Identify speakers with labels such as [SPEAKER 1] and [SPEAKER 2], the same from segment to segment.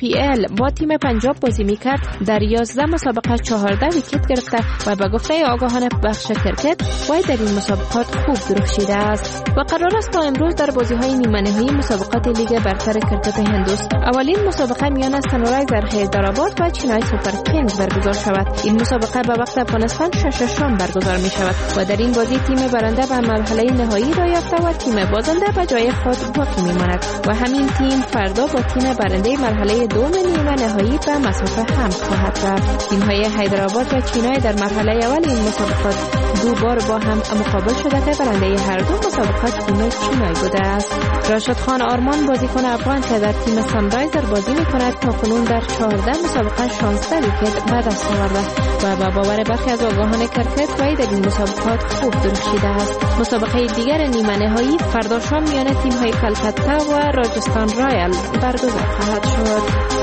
[SPEAKER 1] IPL با تیم پنجاب بازی میکرد در 11 مسابقه 14 ویکت گرفته و به گفته آگاهان بخش کرکت وی در این مسابقات خوب درخشیده است و قرار است تا امروز در بازی‌های نیمه نهایی مسابقات لیگ برتر کرکت هندوستان اولین مسابقه میان سنرایزر حیدرآباد و چنای سوپر کینگز برگزار شود. این مسابقه به وقت افغانستان 6 شام برگزار می شود و در این بازی تیم برنده به مرحله نهایی را یافته و تیم بازنده به جای خود باقی می ماند و همین تیم فردا با تیم برنده مرحله دوم نیمه نهایی به مسافه هم خواهد رفت. تیم‌های حیدرآباد و چنای در مرحله اول این مسابقات دو بار با هم مقابل شده که برنده هر دو مسابقات تیم چنای بوده است. راشد خان آرمان بازیکن افغان که در تیم سانرایزر بازی می‌کند تاکنون در 14 مسابقه 16 ویکت به دست آورده و با باور برخی از آگاهان کرکت وی در این مسابقات خوب درخشیده است. مسابقه دیگر نیمه نهایی فردا شام میان تیم‌های کلکتا و راجستان رایل برگزار خواهد شد.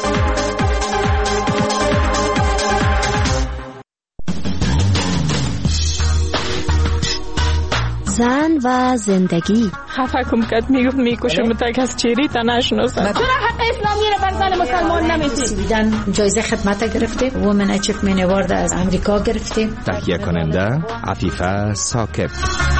[SPEAKER 2] زن و زندگی.
[SPEAKER 1] حفکم کد میگفت میکشم تک از چیری تا نشناسم.
[SPEAKER 3] چرا حق اسلامی رو بر زن مسلمان نمیدید؟
[SPEAKER 2] سویدن جایزه خدمت گرفته، وومن اچیومنت اوارد از امریکا گرفته.
[SPEAKER 4] تهیه کننده عفیفه ثاقب.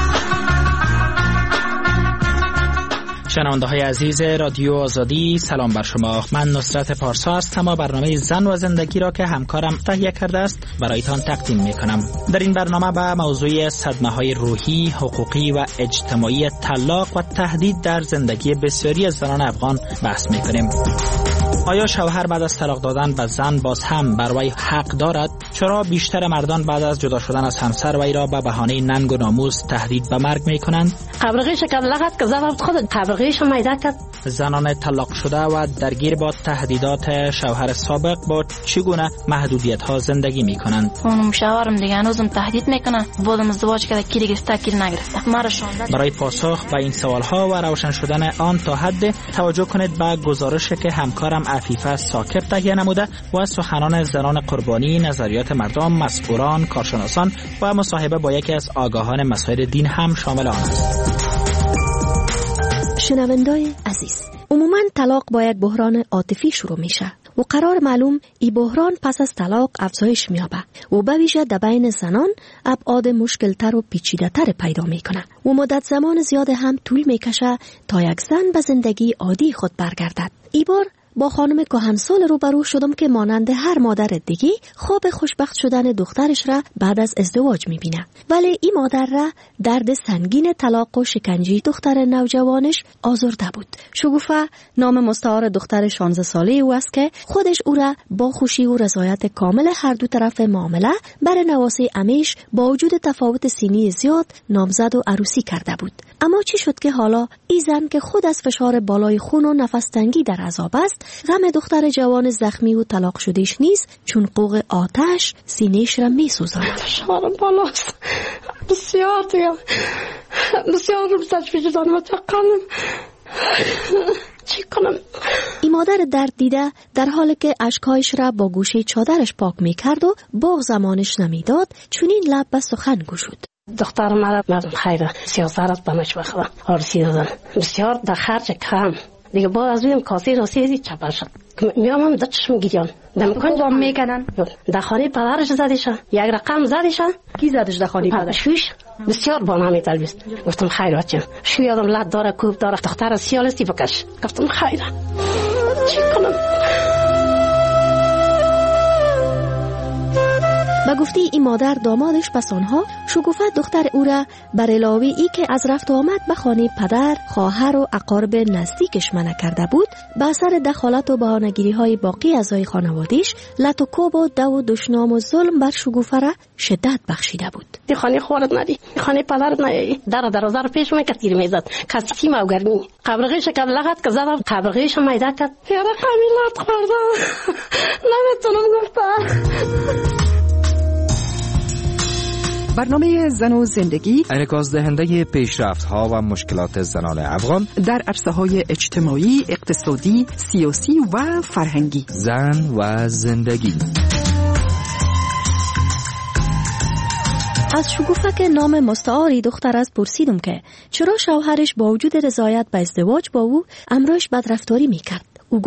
[SPEAKER 5] شنونده های عزیز رادیو آزادی، سلام بر شما. من نصرت پارسا هستم و برنامه زن و زندگی را که همکارم تهیه کرده است برایتان تقدیم می کنم. در این برنامه به موضوع صدمه های روحی، حقوقی و اجتماعی طلاق و تهدید در زندگی بسیاری از زنان افغان بحث می کنیم. آیا شوهر بعد از طلاق دادن به زن باز هم بر وی حق دارد؟ چرا بیشتر مردان بعد از جدا شدن از همسر وی را به بهانه ننگ و ناموس تهدید به مرگ می کنند؟
[SPEAKER 3] قبرغیش کد لغت که زبط خود قبرغیش میده کد.
[SPEAKER 5] زنان طلاق شده و درگیر با تهدیدات شوهر سابق با چگونه محدودیت ها زندگی می کنند؟
[SPEAKER 6] اونم شوهرم دیگه هنوزم تهدید میکنه. بودم ازدواج کرده کی دیگه استاکیل نگرفته. مرا شونده. برای پاسخ به این سوال ها و روشن شدن آن تا حد توجه کنید به گزارشی که همکارم عفیفه ثاقب تهیه نموده و سخنان زنان قربانی، نظریات مردم، مسئولان، کارشناسان و مصاحبه با یکی از آگاهان مسائل دین هم شامل آن است.
[SPEAKER 2] شنوندای عزیز، عموماً طلاق با یک بحران عاطفی شروع میشه و قرار معلوم این بحران پس از طلاق افزایش میابه و به ویژه در بین زنان ابعاد مشکلتر و پیچیده‌تر پیدا میکنه و مدت زمان زیاد هم طول میکشه تا یک زن به زندگی عادی خود برگردد. این بار با خانم کهنسال روبرو شدم که مانند هر مادر دیگه خواب خوشبخت شدن دخترش را بعد از ازدواج میبینه، ولی این مادر را درد سنگین طلاق و شکنجه دختر نوجوانش آزرده بود. شگوفه نام مستعار دختر 16 ساله او است که خودش او را با خوشی و رضایت کامل هر دو طرف معامله بر نواسه امیش با وجود تفاوت سنی زیاد نامزد و عروسی کرده بود. اما چی شد که حالا این زن که خود از فشار بالای خون و نفس تنگی در عذاب است، غم دختر جوان زخمی و طلاق شدهش نیست، چون قوق آتش سینه‌اش را می‌سوزاند.
[SPEAKER 3] فشارم بالاست، بسیار دیگه، بسیار رو تشویش دارم تقلم. چی کنم؟
[SPEAKER 2] این مادر درد دیده در حالی که اشکایش را با گوشه چادرش پاک می‌کرد و باغ زمانش نمیداد، چون این لب به سخن گشود.
[SPEAKER 3] دختر مرا مردم خیره سیاست بمش بخواه آرسی دادن بسیار در خرج کم دیگه با از ویم کاسی راسیزی چپر شد میام هم در چشم گیریان دمکن با میکنن در خانه پدرش زدیشن یک رقم زدیشن.
[SPEAKER 2] کی زدش در خانه پدرش؟
[SPEAKER 3] شویش بسیار با نامی تلبیست. گفتم خیر بچم شوی آدم لد داره کوب داره دختر سیالستی بکش. گفتم خیره چی کنم؟
[SPEAKER 2] با گفتی این مادر دامادش پس آنها شگوفه دختر او را بر علاوه ای که از رفت و آمد به خانه پدر، خواهر و اقارب نزدیکش منع کرده بود، به اثر دخالت و بهانه‌گیری های باقی اعضای خانواده‌اش لط و کوب و دو و دشنام و ظلم بر شگوفه را شدت بخشیده بود.
[SPEAKER 3] دی خانه خورد ندی، خانه پدر ندی، در پیش من کتیر میزد، کسی ما گرمی، قبرغیش کد لغت که زدم قبرغیش میده کد. یارا قمیلات خوردم، نمیتونم گفتم.
[SPEAKER 7] برنامه زن و زندگی
[SPEAKER 4] انعکاس دهنده پیشرفت‌ها و مشکلات زنان افغان
[SPEAKER 7] در عرصه‌های اجتماعی، اقتصادی، سیاسی و فرهنگی.
[SPEAKER 4] زن و زندگی.
[SPEAKER 2] از شگوفه که نام مستعاری دختر از پرسیدم که چرا شوهرش با وجود رضایت به ازدواج با او امرش بدرفتاری میکرد. او گفت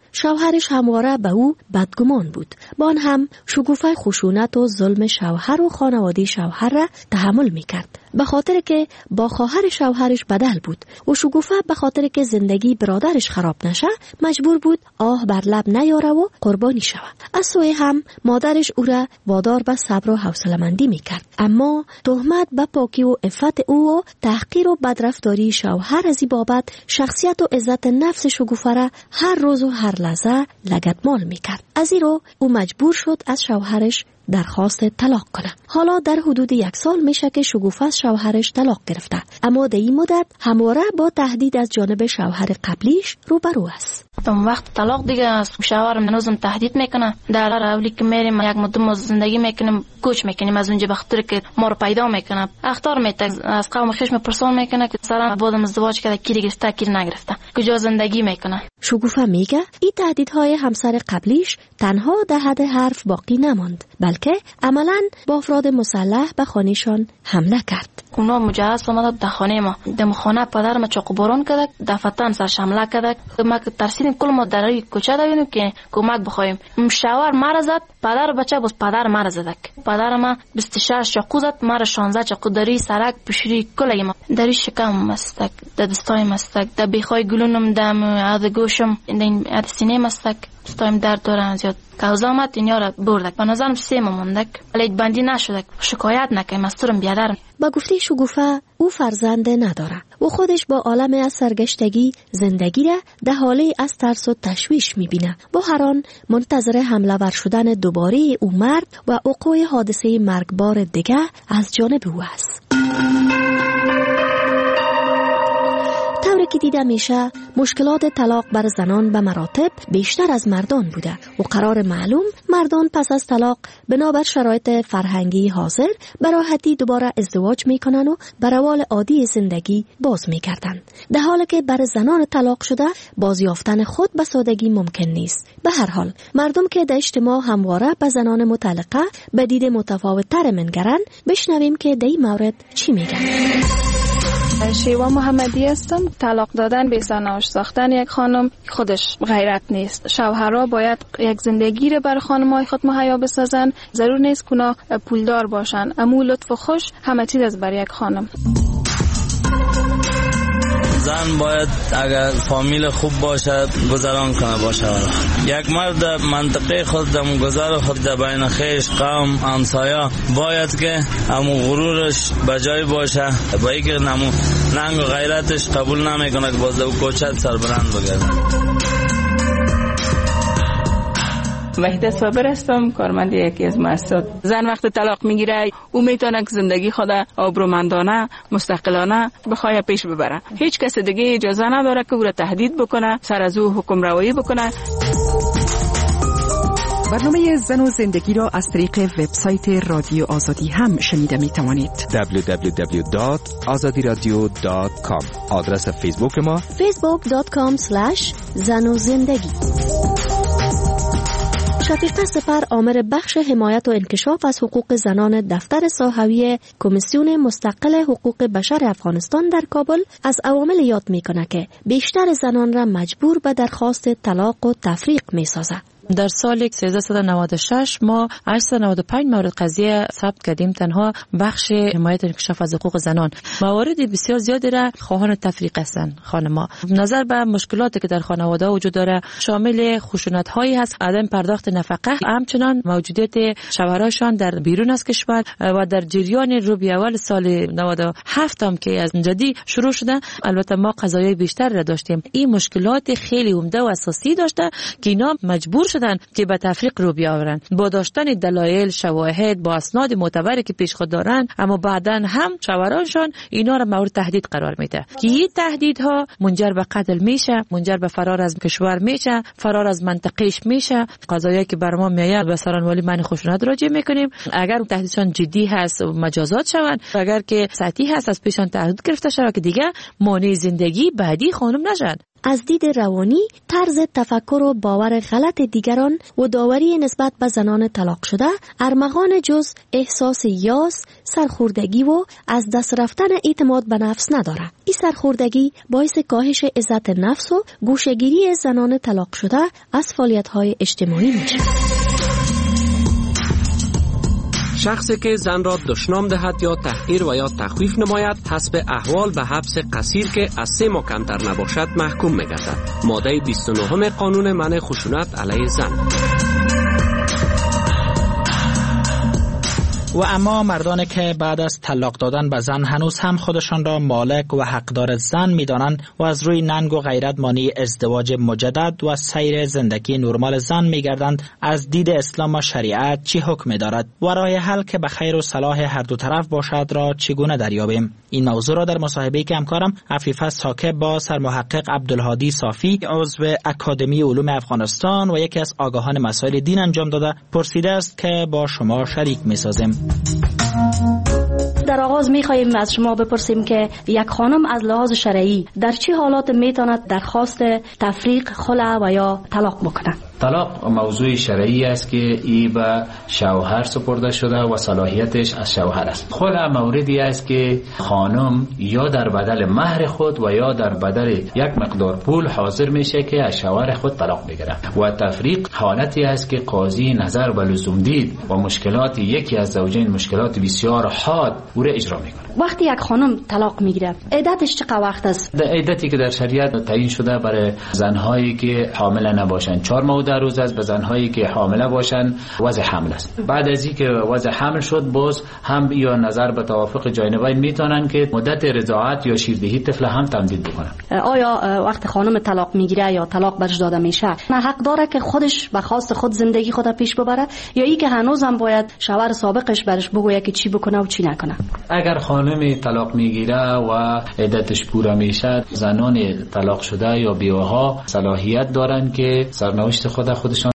[SPEAKER 2] شوهرش همواره به او بدگمان بود. با آن هم شگوفه خشونت و ظلم شوهر و خانواده شوهر را تحمل میکرد، به خاطر که با خواهر شوهرش بدل بود و شگوفه به خاطر که زندگی برادرش خراب نشه مجبور بود آه بر لب نیاره و قربانی شود. از سوی هم مادرش او را وادار به صبر و حوصله‌مندی میکرد، اما تهمت به پاکی و عفت او و تحقیر و بدرفتاری شوهر از این بابت شخصیت و عزت نفس شگوفه را هر روز و هر لحظه لگدمال میکرد. از این رو او مجبور شد از شوهرش درخواست طلاق کنه. حالا در حدود 1 سال میشه که شگوفه از شوهرش طلاق گرفته، اما در این مدت همواره با تهدید از جانب شوهر قبلیش روبرو است.
[SPEAKER 6] اون وقت طلاق دیگه از شوهرم هنوزم تهدید میکنه. در اولی که میریم یک مدت زندگی میکنیم، کوچ میکنیم از اونجا، بخاطر که ما رو پیدا میکنه، اخطار میته، از قوم خویش میپرسون میکنه که سلام بعدم ازدواج کرده کی گرفته کی نگرفته، کجا زندگی میکنه.
[SPEAKER 2] شگوفه میگه این تهدیدهای همسر قبلیش تنها در حد حرف باقی نماند، بلکه عملاً با افراد مسلح به خانه‌شان حمله کرد.
[SPEAKER 6] اونا مجهز اومد در خانه ما، در خانه پدرم چاقوباران کرد، دفتن سرش حمله کرد. ما ترسیدیم کل ما در کوچه دویدیم که کمک بخوایم. شوهر مرا زد، پدر بچه باز پدر مرا زد. پدر ما 26 چاقو زد، مرا 16 چاقو دری سرک پشری کلی ما دری شکم مستک، در دستای مستک، در بیخای گلونم دم از گوشم در سینه مستک، دستایم درد دارم زیاد. کاوزامت اینیا را بردک. به نظرم 3 ماندک، ولی بندی نشدک. شکایت نکنیم، مستورم بیادرم.
[SPEAKER 2] با گفته شگوفه او فرزند نداره و خودش با عالم از سرگشتگی زندگی را در حالی از ترس و تشویش میبینه. با هر آن منتظر حمله ور شدن دوباره او مرد و وقوع حادثه مرگبار دیگه از جانب او است. طوری که دیده میشه مشکلات طلاق بر زنان به مراتب بیشتر از مردان بوده و قرار معلوم مردان پس از طلاق بنابر شرایط فرهنگی حاضر به راحتی دوباره ازدواج میکنن و به روال عادی زندگی باز میکردن، در حالی که بر زنان طلاق شده بازیافتن خود به سادگی ممکن نیست. به هر حال مردم که در اجتماع همواره به زنان مطلقه به دید متفاوت‌تر منگرن، بشنویم که در این مورد چی میگن.
[SPEAKER 8] شیوا محمدی هستم. طلاق دادن به زناش ساختن یک خانم خودش غیرت نیست. شوهرها باید یک زندگی رو بر خانم‌های خود مهیا بسازن. ضرور نیست که اونا پولدار باشن، اما لطف و خوش همه چیز از بر یک خانم.
[SPEAKER 9] زن باید اگر فامیل خوب باشد گذران کنه باشه. یک مرد منطقه خود دم گذر خود در بین خیش قوم همسایه باید که همو غرورش بجای باشه، با اینکه ننگ و غیرتش قبول نمیکنه که باز او کوچت سربلند بگرده.
[SPEAKER 10] وحیده صابر هستم، کارمند یکی از مؤسسات. زن وقت طلاق میگیره او میتونه که زندگی خود آبرومندانه مستقلانه بخواد پیش ببره. هیچ کس دیگه اجازه نداره که او را تهدید بکنه، سر از او حکم روایی بکنه.
[SPEAKER 7] برنامه زن و زندگی را از طریق وبسایت رادیو آزادی هم شنیده می توانید.
[SPEAKER 4] www.azadiradio.com. آدرس فیسبوک ما
[SPEAKER 2] facebook.com/zanozindagi. شفیقه سپر آمر بخش حمایت و انکشاف از حقوق زنان دفتر ساحوی کمیسیون مستقل حقوق بشر افغانستان در کابل از عوامل یاد میکنه که بیشتر زنان را مجبور به درخواست طلاق و تفریق میسازه.
[SPEAKER 11] در سال 1396 ما 895 مورد قضیه ثبت کردیم. تنها بخش حمایت و انکشاف از حقوق زنان. موارد بسیار زیادی را خواهان تفریق هستند خانم‌ها. نظر به مشکلاتی که در خانواده وجود داره شامل خشونت‌هایی هست، عدم پرداخت نفقه، همچنان موجودیت شوهراشان در بیرون از کشور و در جریان روبی اول سال 97 هم که از جدی شروع شده. البته ما قضایای بیشتر را داشتیم. این مشکلات خیلی عمده و اساسی داشته که اینا مجبور که به تفریق رو بیاورن با داشتن دلایل، شواهد، با اسناد معتبری که پیش خود دارن، اما بعداً هم شوهرانشان اینا را مورد تهدید قرار میده که این تهدیدها منجر به قتل میشه، منجر به فرار از کشور میشه، فرار از منطقهش میشه. قضایی که بر ما میآید به سرانوالی من خشونت راجع میکنیم. اگر تهدیدشان جدی هست مجازات شوند، اگر که سطحی هست از پیشان تهدید گرفته شود که دیگه مانع زندگی بعدی خانم نشد.
[SPEAKER 2] از دید روانی طرز تفکر و باور غلط دیگران و داوری نسبت به زنان طلاق شده ارمغان جز احساس یاس، سرخوردگی و از دست رفتن اعتماد به نفس نداره. این سرخوردگی باعث کاهش عزت نفس و گوشه‌گیری زنان طلاق شده از فعالیت‌های اجتماعی میشه.
[SPEAKER 12] شخصی که زن را دشنام دهد یا تحقیر و یا تخویف نماید حسب احوال به حبس قصیر که از 3 ماه کمتر نباشد محکوم می‌گردد. ماده 29 قانون منع خشونت علیه زن.
[SPEAKER 5] و اما مردانی که بعد از طلاق دادن به زن هنوز هم خودشان را مالک و حقدار زن می‌دانند و از روی ننگ و غیرت مانع ازدواج مجدد و سیر زندگی نرمال زن می‌گردند، از دید اسلام و شریعت چی حکم دارد و راه حل که به خیر و صلاح هر دو طرف باشد را چگونه دریابیم؟ این موضوع را در مصاحبه‌ای که همکارم عفیفه ساکب با سرمحقق عبدالهادی صافی عضو اکادمی علوم افغانستان و یکی از آگاهان مسائل دین انجام داده پرسیده است که با شما شریک می‌سازیم.
[SPEAKER 3] در آغاز می‌خواهیم از شما بپرسیم که یک خانم از لحاظ شرعی در چه حالات میتواند درخواست تفریق، خلع و یا طلاق بکنه؟
[SPEAKER 13] طلاق موضوع شرعی است که ای به شوهر سپرده شده و صلاحیتش از شوهر است. خلع موردی است که خانم یا در بدل مهر خود و یا در بدل یک مقدار پول حاضر میشه که از شوهر خود طلاق بگیره. و تفریق حالتی است که قاضی نظر به لزوم دید و مشکلات یکی از زوجین مشکلات بسیار حاد او را اجرا میکنه.
[SPEAKER 3] وقتی یک خانم طلاق میگیره عدتش چقدر وقت است؟
[SPEAKER 13] عدتی که در شریعت تعیین شده برای زنهایی که حامل نباشند 4 ماه و 10 روز است، به زنهایی که حامله باشند وضع حمل است. بعد از اینکه وضع حمل شد باز هم یا نظر به توافق جانبین میتونن که مدت رضاعت یا شیردهی طفل هم تمدید بکنن.
[SPEAKER 3] آیا وقت خانم طلاق میگیره یا طلاق برش داده میشه نه حق داره که خودش به خواست خود زندگی خود پیش ببره یا ای که هنوز هم باید شوهر سابقش برش بگوید که چی بکنه و چی نکنه؟
[SPEAKER 13] اگر خانم طلاق میگیره و عدتش پوره میشه زنان طلاق شده یا بیوه‌ها صلاحیت دارن که سرنوشت خودشان